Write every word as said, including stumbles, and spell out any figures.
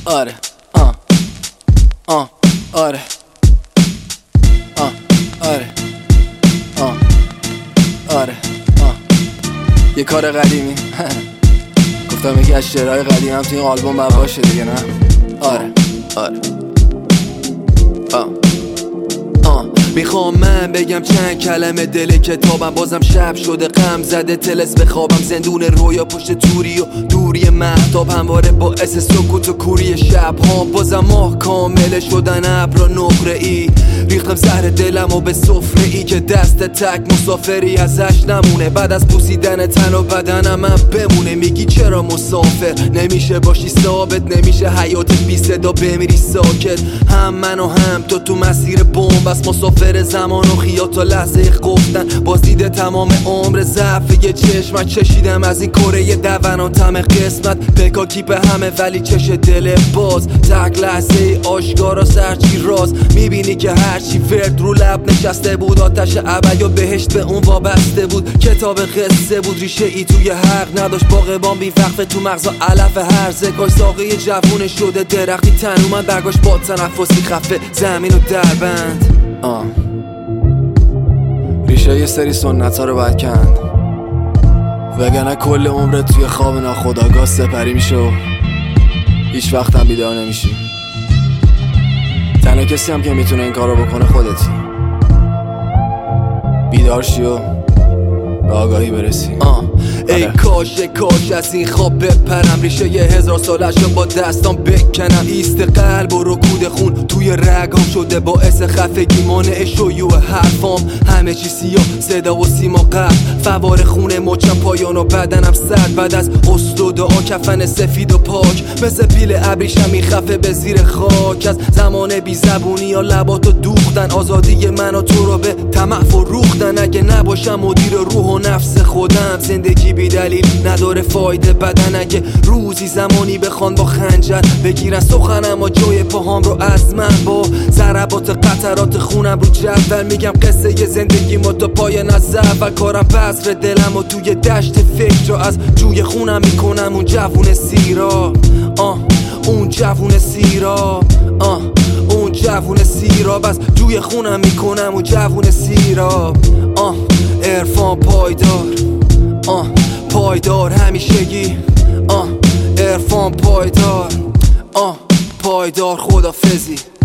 آره آه آه آره آه آره آه آره آه یه کار قدیمی گفتم یکی از شعرهای قدیم هم تو این آلبوم باید باشه دیگه نه؟ آره آره آه آه میخوام من بگم چند کلمه دل کتابم، بازم شب شده غم زده تلس بخوابم، زندون رویا پشت توری و دوری مهتاب همواره باعث سکوت و کوری شب ها، بازم ماه کامل شدن ابر و نقره ای، ریختم زهر دلم و به سفره ای که دست تک مسافری ازش نمونه، بعد از پوسیدن تن و بدنم من بمونه. میگی چرا مسافر نمیشه باشی ثابت، نمیشه حیاتت بی صدا بمیری ساکت، هم من و هم تو تو مسیر بمب بس مسافر زمان و خیال تا لحظه گفتن، باز دیده تمام عمر ضعف یه چشمت چشیدم از این کره دونان تم قسمت، بکا کیپ همه ولی چش دل باز، تک لحظه آشکارا سرچی راز، میبینی که هرچی ورد رو لب نشسته بود، آتش ابد و بهشت به اون وابسته بود، کتاب قصه بود ریشه ای توی حق نداشت، باغبان بی وقفه تو مغزا علف هرزه، کاش ساقه جوون شده درختی تن اومد برگاش با تنفسی خفه زمین و دربند. آه ریشه یه سری سنت ها رو باید کند، وگرنه کل عمرت توی خواب ناخودآگاه سپری میشه و هیچ وقت هم بیدار نمیشی. تنها کسی هم که میتونه این کار رو بکنه خودتی، بیدار شی و به آگاهی برسی. آه ای کاش کاش از این خواب بپرم، ریشه یه هزار سالش رو با دستام بکنم، ایست قلب و رکود خون توی رگام شده باعث خفگی، مانع شیوع حرفام، همه چی سیاه صدا و سیما قلب، فوار خونه مچم پایان و بدنم سرد، بعد از غسل و دعا کفن سفید و پاک، مثل پیل ابریشم میخفه به زیر خاک، از زمان بی زبونی یا لباتو دوختن، آزادی من و تو رو به طمع فروختن، اگه نباشم مدیر روح و نفس خودم، زندگی بی دلیل نداره فایده، بدن اگه روزی زمانی بخوان با خنجر بگیرن سخنم و جای پاهام رو از من، با ضربات قطرات خونم رو جدول میگم قصه ی زندگی ما تا پای نزد و کارم بذر دلم و توی دشت فکر رو از جوی خونم میکنم اون جوون سیرا، آه اون جوون سیرا، آه اون جوون سیرا، بس جوی خونم میکنم اون جوون سیرا، آه عرفان پایدار، آه پایدار همیشگی، آه عرفان پایدار، آه پایدار خدافظی.